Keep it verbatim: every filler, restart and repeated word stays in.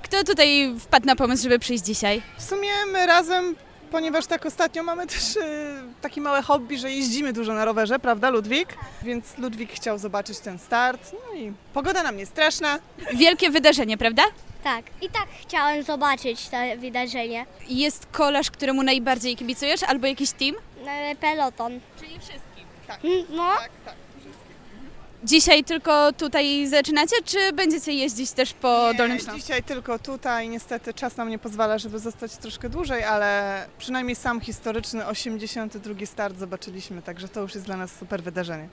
Kto tutaj wpadł na pomysł, żeby przyjść dzisiaj? W sumie my razem, ponieważ tak ostatnio mamy też y, takie małe hobby, że jeździmy dużo na rowerze, prawda Ludwik? Więc Ludwik chciał zobaczyć ten start, no i pogoda nam nie straszna. Wielkie wydarzenie, prawda? Tak, i tak chciałem zobaczyć to wydarzenie. Jest kolarz, któremu najbardziej kibicujesz, albo jakiś team? E, Peloton. Czyli wszystkim. Tak, Mm, No, tak, tak. Dzisiaj tylko tutaj zaczynacie, czy będziecie jeździć też po Nie, Dolnym Śląsku? dzisiaj tylko tutaj, niestety czas nam nie pozwala, żeby zostać troszkę dłużej, ale przynajmniej sam historyczny osiemdziesiąty drugi start zobaczyliśmy, także to już jest dla nas super wydarzenie.